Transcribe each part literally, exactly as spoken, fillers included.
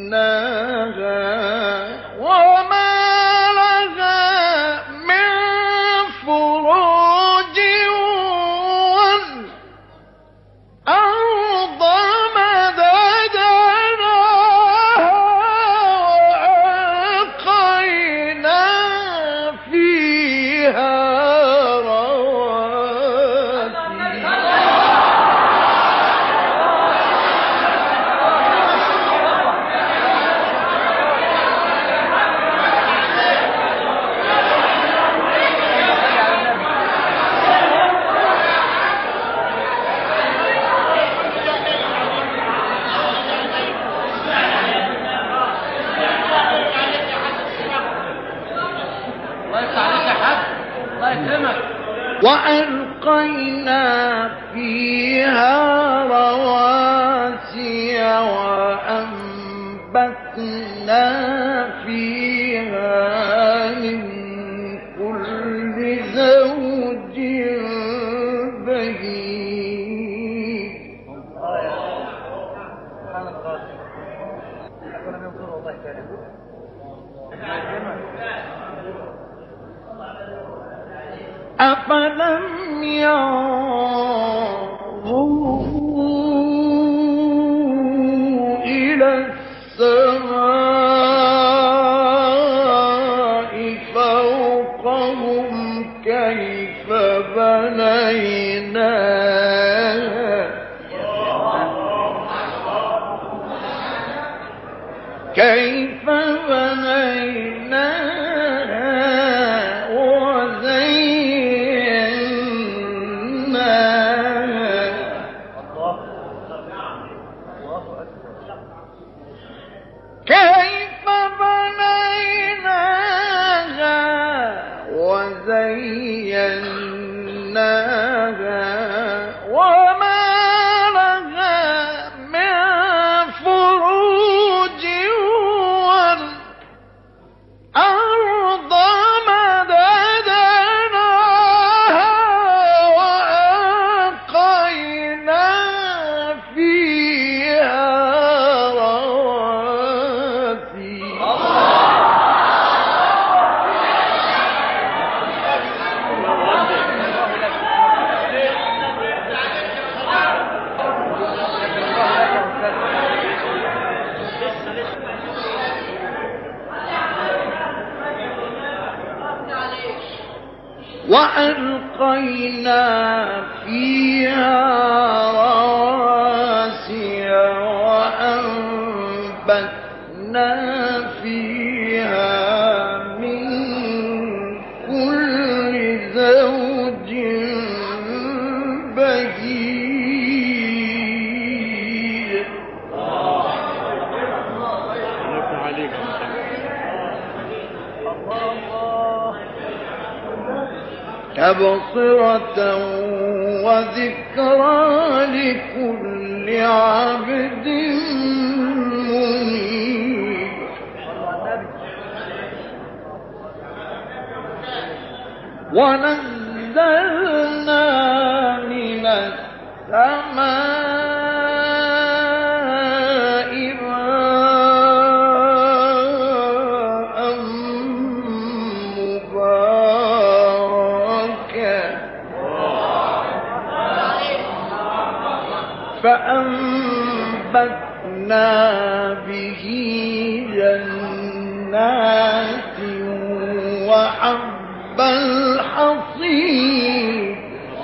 وألقينا فيها رواسي وأنبتنا فيها من كل زوج بهيج. أفلم ينظروا إلى السماء فوقهم كيف بنيناها كيف بنيناها كيف بنيناها وزيناها وما لها من فروج والأرض مددناها وألقينا فيها وألقينا فيها رواسي وأنبتنا فيها من كل زوج بهيج. تبصرة وذكرى لكل عبد منيب. ونزلنا من السماء ماء مباركا فأنبتنا به جنات وحب الحصيد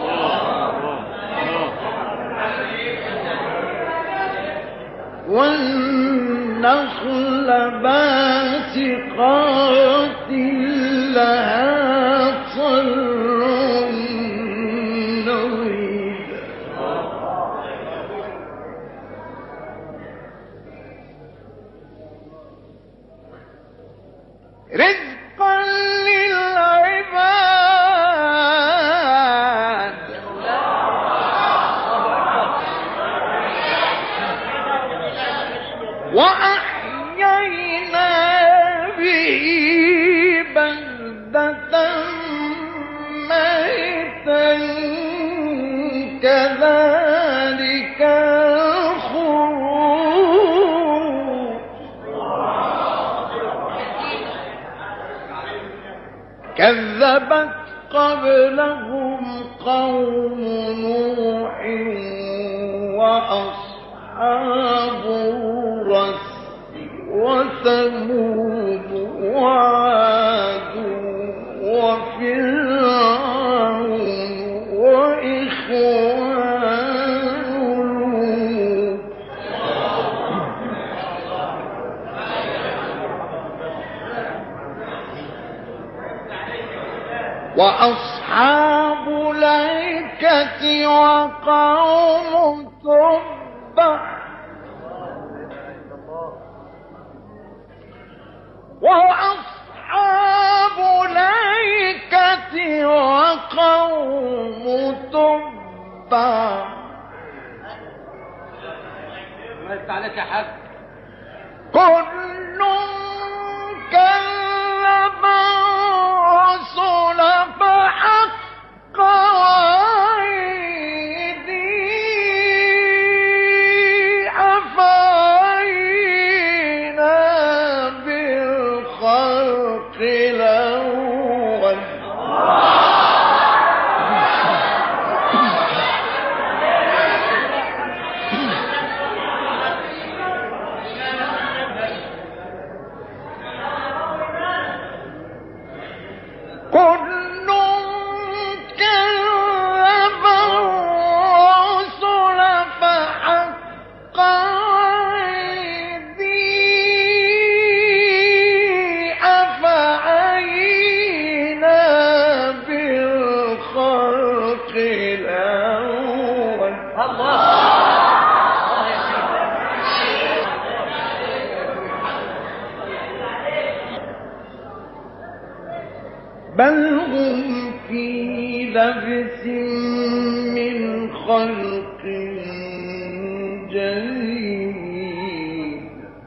والنخل باسقات لها طلع نضيد. رزقا للعباد وأحيينا به بلدة ميتا كذلك الخروج. كذبت قبلهم قوم نوح وأصحاب الرس وثمود وعاد وفرعون وإخوان لوط وأصحاب الأيكة وقوم تبع وأصحاب الأيكة وقوم تبع ما يستعلك يا حاج كل كذب الرسل فحق وعيدي أفعينا بالخلق الأول كل كذب الرسل فحق وعيدي أفعينا بالخلق الأول بل هم في لبس من خلق جديد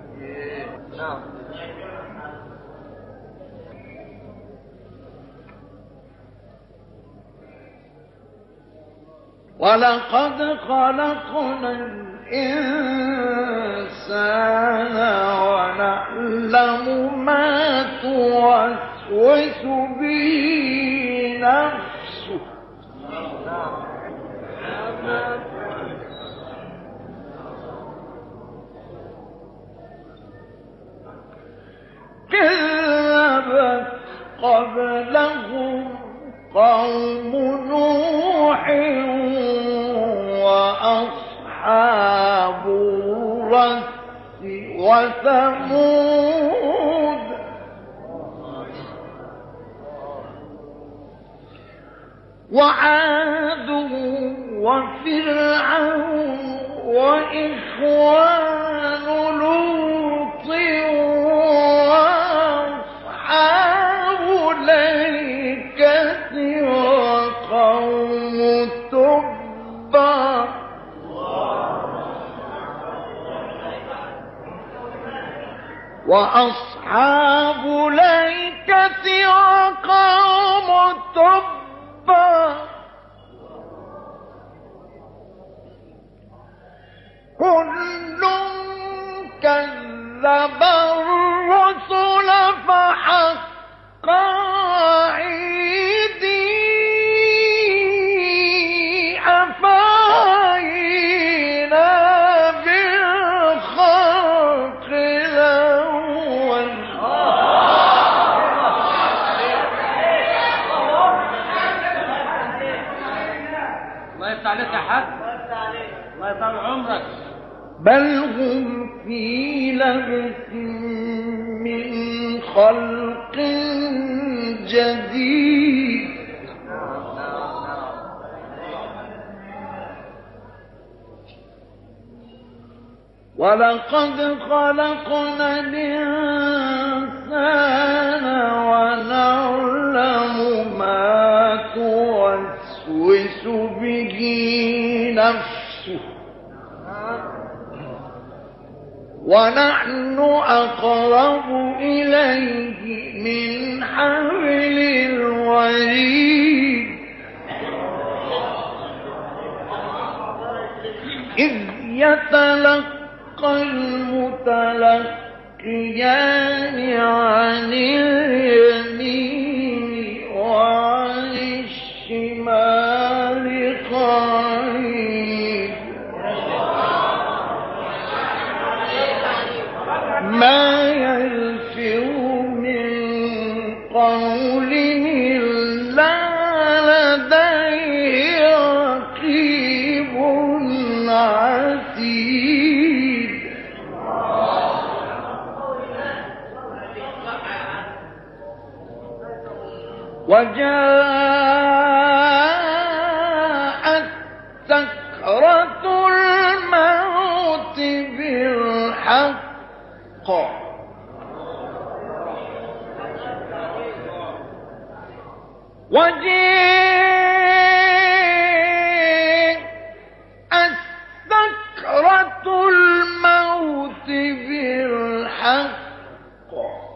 ولقد خلقنا الإنسان ونعلم ما توسوس به نفسه كذبت قبلهم قوم نوح وأصحاب الرس وثمود وعاد وفرعون وإخوان لوط وأصحاب الأيكة وقوم تبع وأصحاب الأيكة وقوم تبع كل كذب الرسل فحق وعيدي أفعينا بالخلق الأول الله يفتح عليك يا حاج الله يطول عمرك بل هم في لبس من خلق جديد ولقد خلقنا الإنسان ونعلم ما توسوس به نفسه ونحن أقرب إليه من حبل الوريد إذ يتلقى المتلقيان عن اليمين ما يلفظ من قول إلا لديه رقيب عتيد وجاءت سكرة الموت بالحق وجاءت سكرة الموت بالحق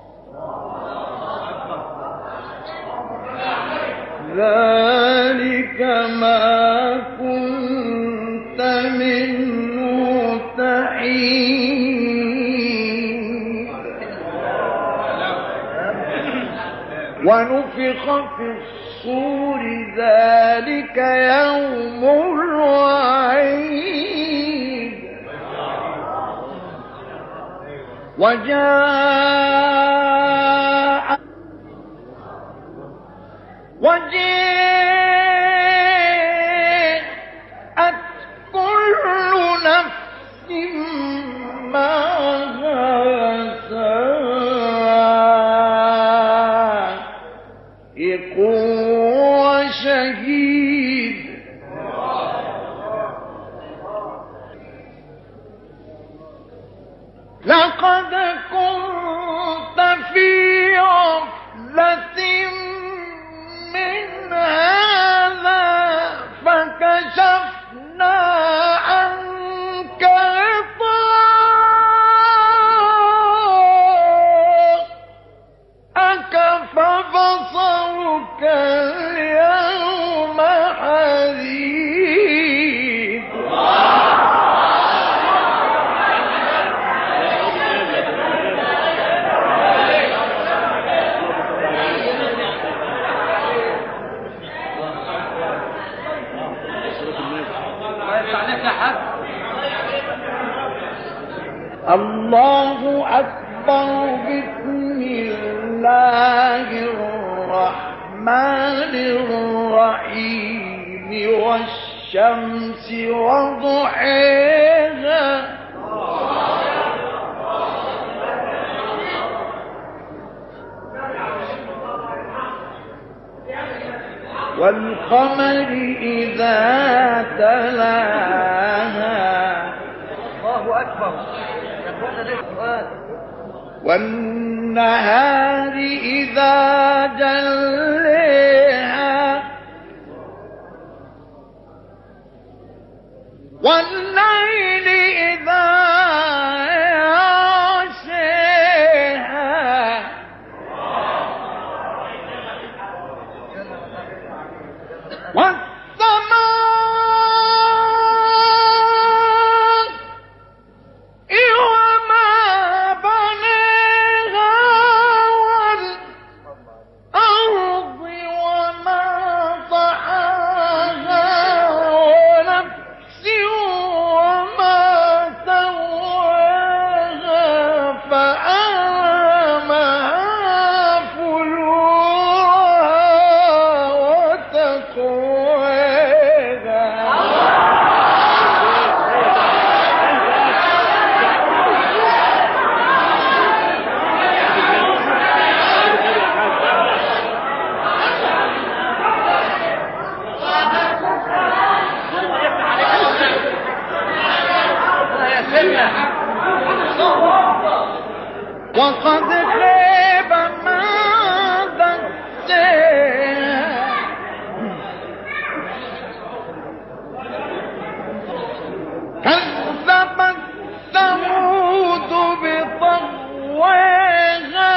ذلك ما كنت منه تحيد ونفخ في الصور ذلك يوم الوعيد وجاء وجاءت كل نفس معها سائق وشهيد لقد كنت في غفلة من هذا فكشفنا عنك غطاءك فبصرك اليوم حديد الله أكبر بسم الله الرحمن الرحيم والشمس وضحيها والقمر إذا تلاها الله أكبر والنهار إذا جليها والليل إذا يغشيها وقد خيب ما دسيها كذبت ثمود بطغواها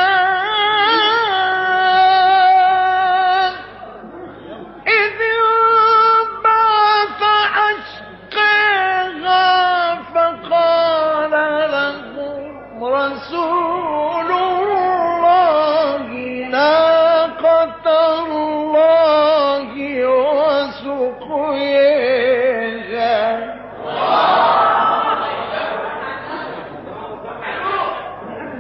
إذ انبعث أشقاها فقال لهم رسول الله ناقة الله وسقياها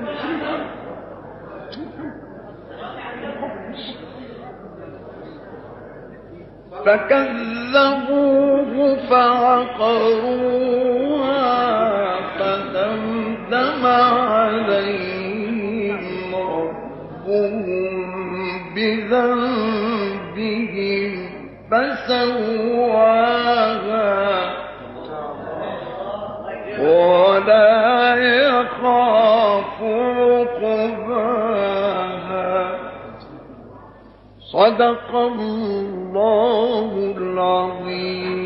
فكذبوه فعقروها فدمدم عليهم ربهم بذنبهم فسواها ولا يخاف عقباها. صدق الله العظيم.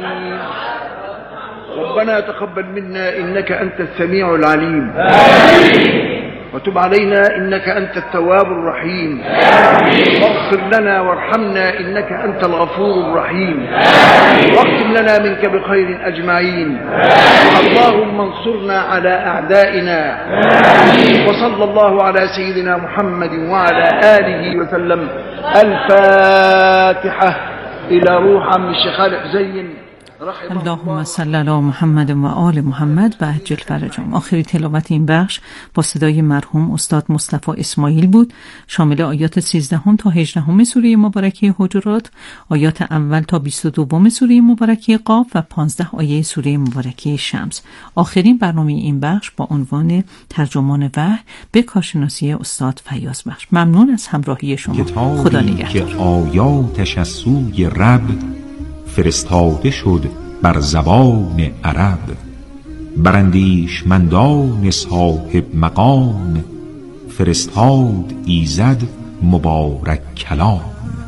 ربنا تقبل منا إنك أنت السميع العليم. آمين. وتب علينا إنك أنت التواب الرحيم. آمين. واغفر لنا وارحمنا إنك أنت الغفور الرحيم. آمين. واختم لنا منك بخير أجمعين. آمين. اللهم انصرنا على أعدائنا. آمين. وصلى الله على سيدنا محمد وعلى آله وسلم. الفاتحة. إلى روح عم الشيخ خالد حسين. اللهم صل علی محمد و آل محمد و عجل فرجهم. آخری تلاوت این بخش با صدای مرحوم استاد مصطفی اسماعیل بود، شامل آیات سیزدهم تا هجدهم سوره مبارکه حجرات، آیات اول تا بیست و دو سوره مبارکه قاف و پانزده آیه سوره مبارکه شمس. آخرین برنامه این بخش با عنوان ترجمان وحی به کارشناسی استاد فیاض بخش. ممنون از همراهی شما. خدا نگهدار. که آیاتش از سوی رب فرستاده شد بر زبان عرب، براندیشمندان صاحب مقام فرستاد ایزد مبارک کلام.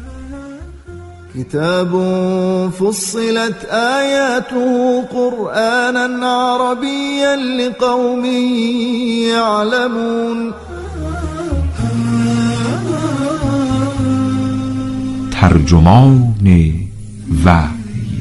كتاب فصلت آياته قرآنا عربيا لقوم يعلمون. ترجمان وحی.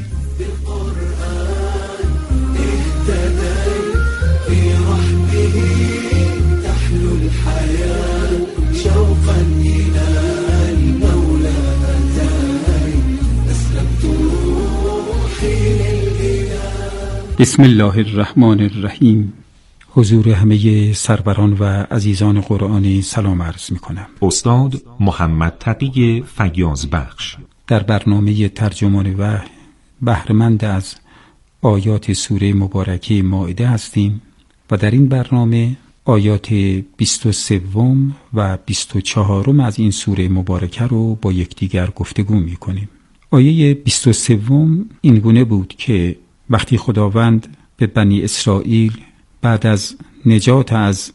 بسم الله الرحمن الرحیم. حضور همه سروران و عزیزان قرآنی سلام عرض می کنم. استاد محمد تقی فیاض بخش در برنامه ترجمان وحی بهره‌مند از آیات سوره مبارکه مائده هستیم و در این برنامه آیات بیست و سه و بیست و چهار از این سوره مبارکه رو با یکدیگر گفتگو می کنیم. آیه بیست و سه این گونه بود که وقتی خداوند به بنی اسرائیل بعد از نجات از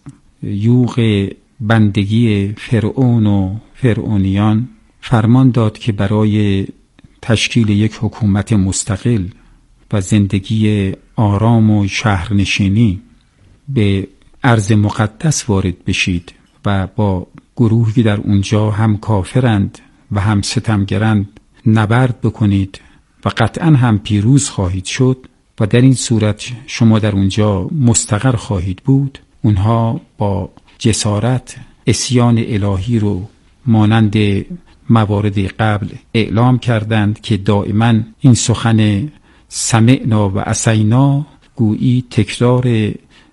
یوغ بندگی فرعون و فرعونیان فرمان داد که برای تشکیل یک حکومت مستقل و زندگی آرام و شهرنشینی به ارض مقدس وارد بشید و با گروهی در اونجا هم کافرند و هم ستمگرند نبرد بکنید و قطعا هم پیروز خواهید شد و در این صورت شما در اونجا مستقر خواهید بود. اونها با جسارت عصیان الهی رو مانند موارد قبل اعلام کردند که دائما این سخن سمعنا و عصینا گویی تکرار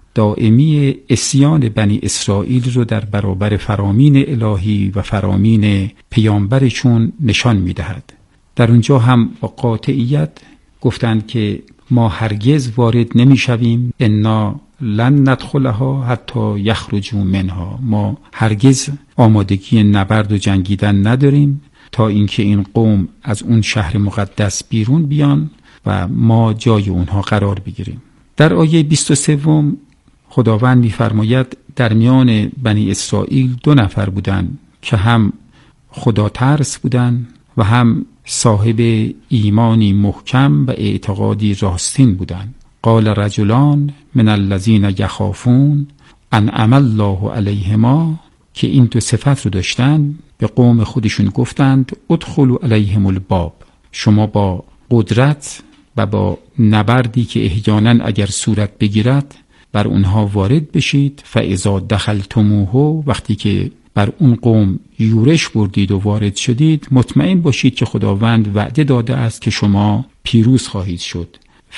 دائمی عصیان بنی اسرائیل رو در برابر فرامین الهی و فرامین پیامبرشون نشان می‌دهد. در اونجا هم با قاطعیت گفتند که ما هرگز وارد نمی‌شویم، انا لن ندخلها حتی یخرجوا منها، ما هرگز آمادگی نبرد و جنگیدن نداریم تا اینکه این قوم از اون شهر مقدس بیرون بیان و ما جای اونها قرار بگیریم. در آیه بیست و سه خداوند می‌فرماید در میان بنی اسرائیل دو نفر بودند که هم خدا ترس بودند و هم صاحب ایمانی محکم و اعتقادی راستین بودند. قال رجلان من الذین یخافون انعم الله علیهما، که این دو صفت رو داشتن، به قوم خودشون گفتند ادخلوا علیهم الباب، شما با قدرت و با نبردی که احیانا اگر صورت بگیرد بر اونها وارد بشید. فاذا دخلتموه، وقتی که بر اون قوم یورش بردید و وارد شدید مطمئن باشید که خداوند وعده داده است که شما پیروز خواهید شد.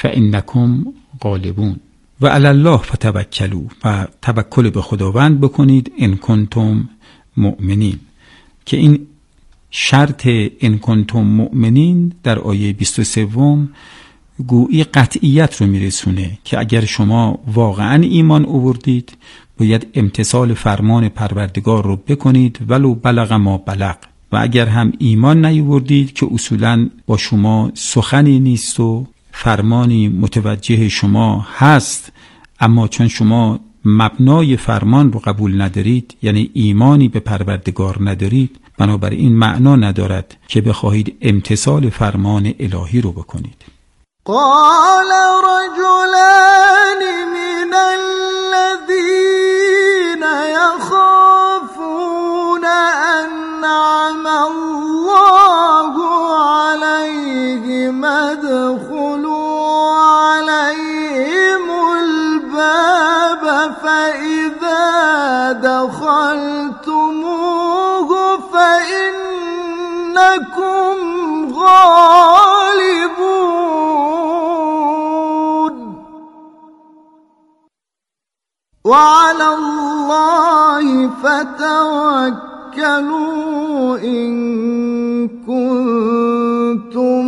فانکم غالبون و علی الله فتوکلوا، و توکل به خداوند بکنید ان کنتم مؤمنین. که این شرط ان کنتم مؤمنین در آیه بیست و سه گویی قطعیت رو میرسونه که اگر شما واقعا ایمان آوردید باید امتثال فرمان پروردگار رو بکنید ولو بلغ ما بلغ، و اگر هم ایمان نیاوردید که اصولا با شما سخنی نیست و فرمانی متوجه شما هست، اما چون شما مبنای فرمان رو قبول ندارید، یعنی ایمانی به پروردگار ندارید، بنابراین معنا ندارد که بخواهید امتثال فرمان الهی رو بکنید. قال رجلان من الذين يخافون أنعم الله عليهم ادخلوا عليهم الباب فإذا دخلتموه فإنكم غالبون وعلى الله فتوكلوا إن كنتم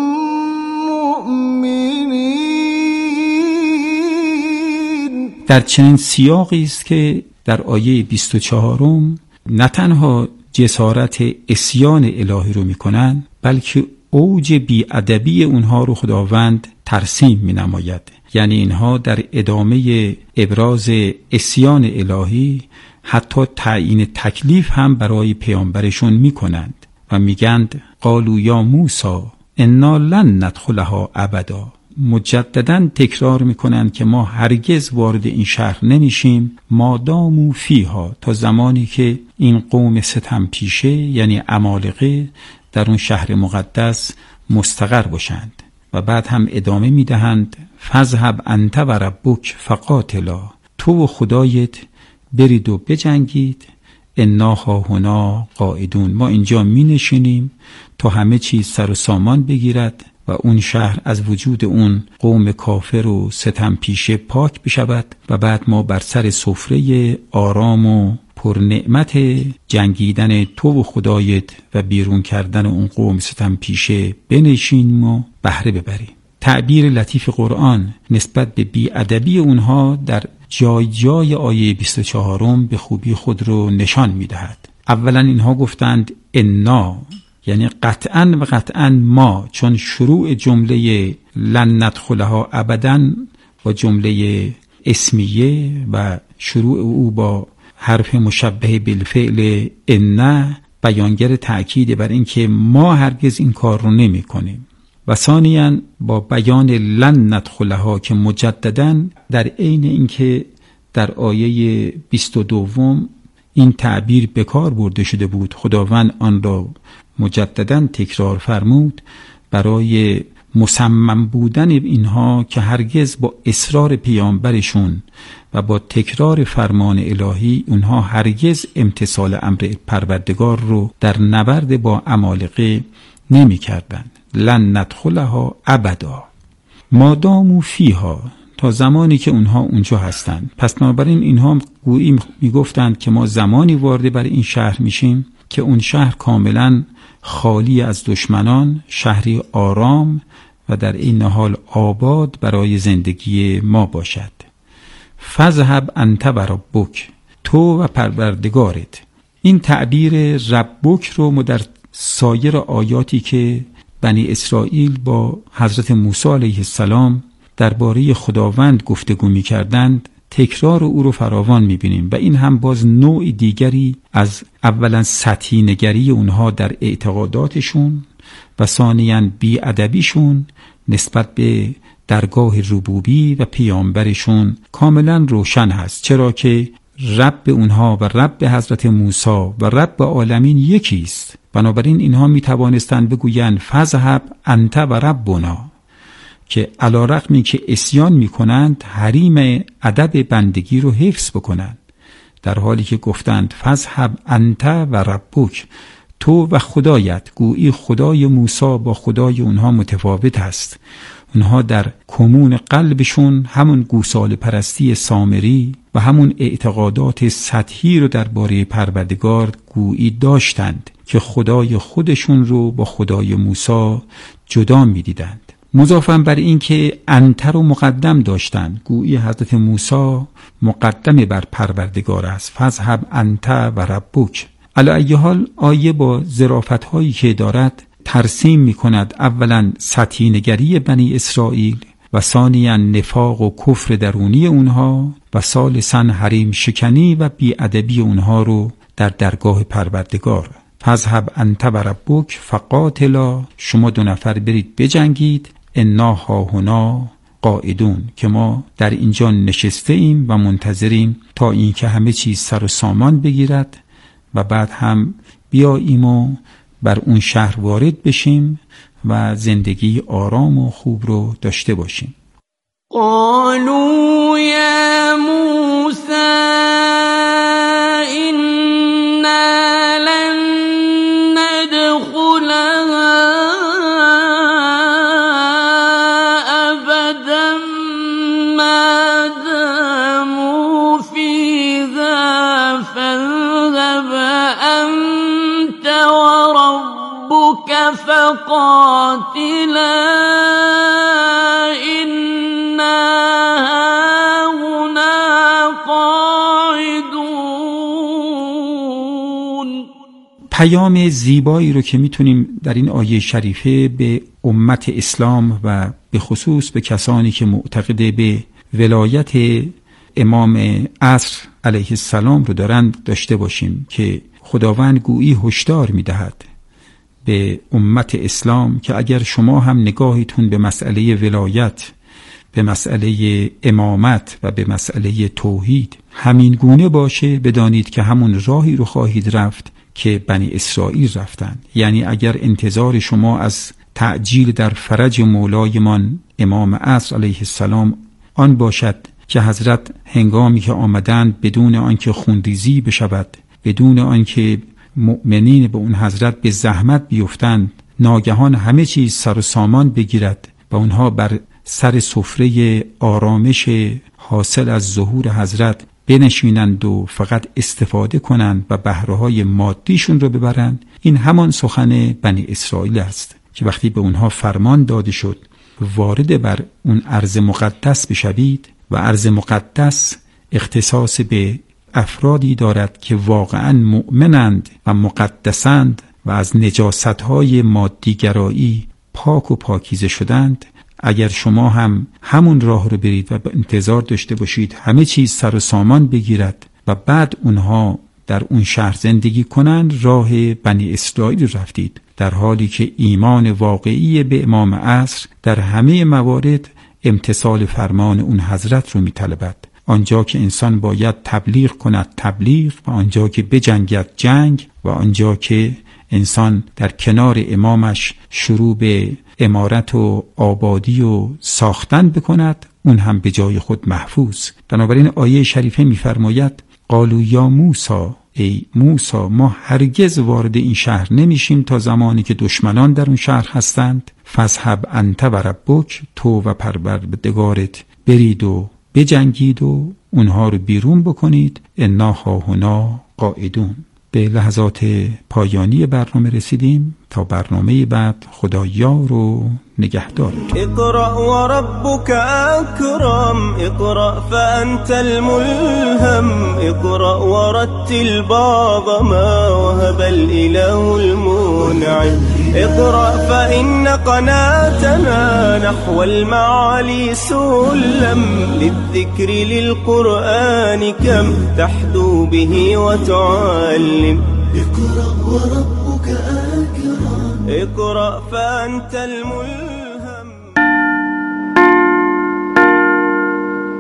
مؤمنين. در چنین سیاقی است که در آیه بیست و چهار نه تنها جسارت عصیان الهی رو میکنن، بلکه اوج بی‌ادبی اونها رو خداوند ترسیم مینماید. یعنی اینها در ادامه ابراز عصیان الهی حتی تعیین تکلیف هم برای پیامبرشون میکنند و میگند قالوا یا موسی انا لن ندخلها ابدا. مجددا تکرار میکنند که ما هرگز وارد این شهر نمیشیم مادامو فیها، تا زمانی که این قوم ستم پیشه یعنی عمالقه در اون شهر مقدس مستقر باشند. و بعد هم ادامه میدهند فذهب انت و ربک فقاتلا، تو و خدایت برید و بجنگید، انا هاهنا قاعدون، ما اینجا می نشینیم تا همه چیز سر و سامان بگیرد و اون شهر از وجود اون قوم کافر و ستم پیشه پاک بشود و بعد ما بر سر سفره آرام و پر نعمت جنگیدن تو و خدایت و بیرون کردن اون قوم ستم پیشه بنشینیم و بهره ببریم. تعبیر لطیف قرآن نسبت به بی‌ادبی اونها در جای جای آیه بیست و چهار به خوبی خود رو نشان میدهد. اولا اینها گفتند انا، یعنی قطعا و قطعا ما، چون شروع جمله لن ندخلها ابدا با جمله اسمیه و شروع او با حرف مشبه بالفعل ان بیانگر تأکید بر اینکه ما هرگز این کار رو نمی کنیم. و ثانیاً با بیان لن ندخلها که مجدداً در عین اینکه در آیه بیست و دو این تعبیر به کار برده شده بود، خداوند آن را مجدداً تکرار فرمود برای مصمم بودن اینها که هرگز با اصرار پیامبرشون و با تکرار فرمان الهی اونها هرگز امتثال امر پروردگار رو در نبرد با عمالقه نمی کردن. لن ندخلها ابدا مادامو فیها، تا زمانی که اونها اونجا هستند. پس بنابراین اینها گویی میگفتند که ما زمانی وارد بر این شهر میشیم که اون شهر کاملا خالی از دشمنان، شهری آرام و در این حال آباد برای زندگی ما باشد. فذهب انت و ربک، تو و پروردگارت. این تعبیر ربک رو ما در سایر آیاتی که بنی اسرائیل با حضرت موسی علیه السلام درباره خداوند گفتگو می کردند تکرار او رو فراوان می بینیم و این هم باز نوع دیگری از اولا سطحی نگری اونها در اعتقاداتشون و ثانیاً بی‌ادبیشون نسبت به درگاه ربوبی و پیامبرشون کاملا روشن هست، چرا که رب اونها و رب حضرت موسی و رب عالمین یکی است. بنابراین اینها می توانستند بگویند فذهب انت و ربنا، که علی رغمی که عصیان می کنند حریم ادب بندگی رو حفظ بکنند، در حالی که گفتند فذهب انت و ربک، تو و خدایت. گویی خدای موسی با خدای اونها متفاوت است. اونها در کمون قلبشون همون گوساله پرستی سامری و همون اعتقادات سطحی رو درباره پروردگار گویی داشتند که خدای خودشون رو با خدای موسی جدا می‌دیدند. مضافاً بر این که انت رو مقدم داشتند، گویی حضرت موسی مقدم بر پروردگار است. فذهب انت و ربک. علی ای حال آیه با ظرافت‌هایی که دارد ترسیم می‌کند اولاً سطحی نگری بنی اسرائیل و ثانیاً نفاق و کفر درونی اونها و ثالثاً حریم شکنی و بی‌ادبی اونها رو در درگاه پروردگار. فذهب انت و ربک فقاتلا، شما دو نفر برید بجنگید، انا هاهنا قاعدون، که ما در اینجا نشسته ایم و منتظریم تا اینکه همه چیز سر و سامان بگیرد و بعد هم بیاییم و بر اون شهر وارد بشیم و زندگی آرام و خوب رو داشته باشیم. قالوا یا موسی إنا لن ندخلها أبدا ما داموا فيها فاذهب أنت وربك فقاتلا إنا هاهنا قاعدون. پیام زیبایی رو که میتونیم در این آیه شریفه به امت اسلام و به خصوص به کسانی که معتقد به ولایت امام عصر علیه السلام رو دارند داشته باشیم که خداوند گویی هشدار میدهد به امت اسلام که اگر شما هم نگاهتون به مسئله ولایت، به مسئله امامت و به مسئله توحید همین گونه باشه، بدانید که همون راهی رو خواهید رفت که بنی اسرائیل رفتند. یعنی اگر انتظار شما از تعجیل در فرج مولایمان امام عصر علیه السلام آن باشد که حضرت هنگامی که آمدند بدون آنکه خونریزی بشود، بدون آنکه مؤمنین به اون حضرت به زحمت بیفتند، ناگهان همه چیز سر و سامان بگیرد و اونها بر سر سفره آرامش حاصل از ظهور حضرت بنشینند و فقط استفاده کنند و بهره‌های مادیشون رو ببرند، این همان سخن بنی اسرائیل است که وقتی به اونها فرمان داده شد وارد بر اون ارض مقدس بشوید و ارض مقدس اختصاص به افرادی دارد که واقعا مؤمنند و مقدسند و از نجاست‌های مادیگرایی پاک و پاکیزه شدند. اگر شما هم همون راه رو برید و به انتظار داشته باشید همه چیز سر و سامان بگیرد و بعد اونها در اون شهر زندگی کنند، راه بنی اسرائیل رفتید، در حالی که ایمان واقعی به امام عصر در همه موارد امتثال فرمان اون حضرت رو می‌طلبد. آنجا که انسان باید تبلیغ کند تبلیغ، و آنجا که بجنگد جنگ، و آنجا که انسان در کنار امامش شروع به عمارت و آبادی و ساختن بکند، اون هم به جای خود محفوظ. بنابراین آیه شریفه می‌فرماید قالوا یا موسی، ای موسی ما هرگز وارد این شهر نمیشیم تا زمانی که دشمنان در اون شهر هستند. فذهب انت و ربک، تو و پروردگارت برید و بجنگید و اونها رو بیرون بکنید. انا هاهنا قاعدون. به لحظات پایانی برنامه رسیدیم. تا برنامه بعد خدا یار و نگهدار. اقرأ و ربک اکرم، اقرأ فانت الملهم، اقرأ و رتل بعض ما وهب الاله المنعم، اقرأ فإن قناتنا نحو المعالي سلم، للذكر للقرآن كم تحدو به وتعلم، اقرأ وربك أكرم، اقرأ فأنت الملك.